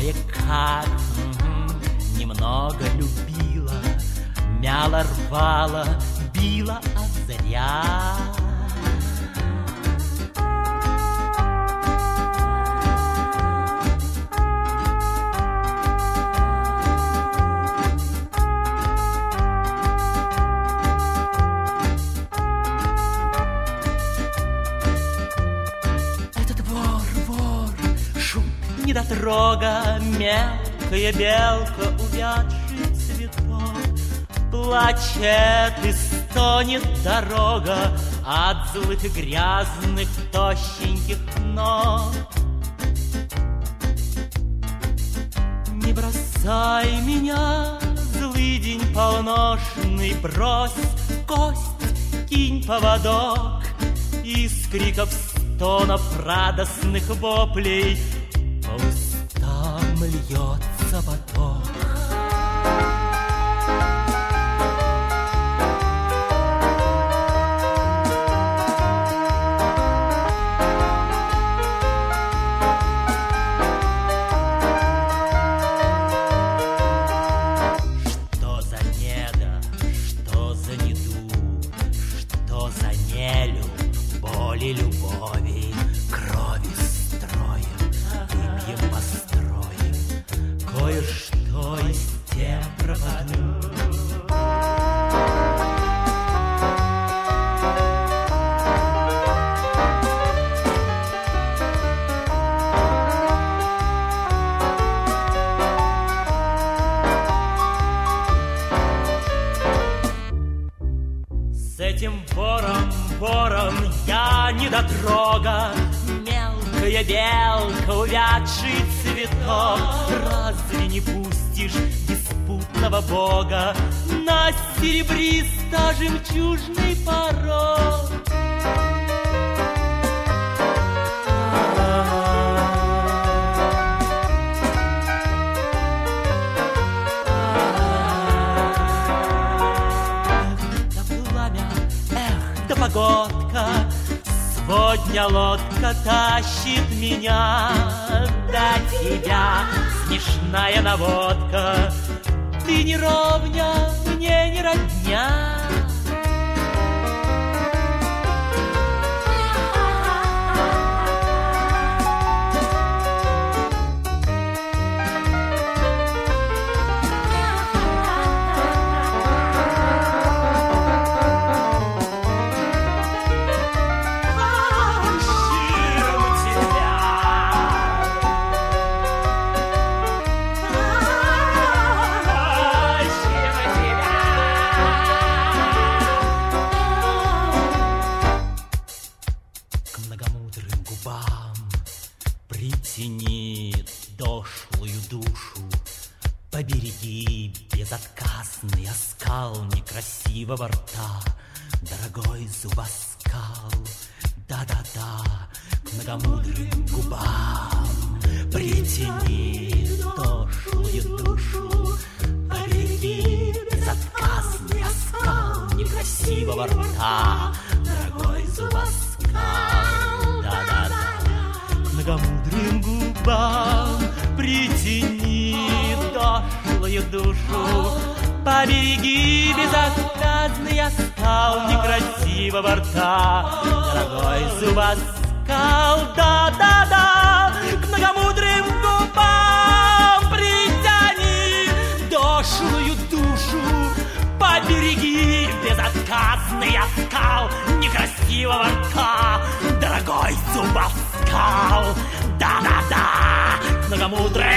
кое-как немного любила, мяла, рвала, била, а зря. Недотрога, мелкая белка, увядший цветок. Плачет и стонет дорога от злых и грязных тощеньких ног. Не бросай меня, злый день полношный, брось кость, кинь поводок. Из криков, стонов, радостных воплей по устам льется поток. Что за недо, что за недуг, что за нелюб, боли, любови, крови строем, выпьем, построим, кое-что из тем пропаду. С этим бором я недотрога, мелкая белка, увядший цветок. Разве не пустишь беспутного бога на серебристо-жемчужный порог? Погодка, сегодня лодка тащит меня до тебя, смешная наводка. Ты не ровня, мне не родня. Притяни дошлую душу, побереги безотказный оскал некрасивого рта, дорогой зубоскал. Да-да-да, к многомудрым губам притяни дошлую душу, побереги безотказный оскал некрасивого рта, дорогой зубоскал. Да-да-да, многомудрым губам притяни дошлую душу, побереги безотказный оскал некрасивого рта, дорогой зубоскал. Да-да-да, к многомудрым губам притяни дошлую душу, побереги безотказный оскал некрасивого рта, дорогой зубоскал. Да-да-да, к многомудрым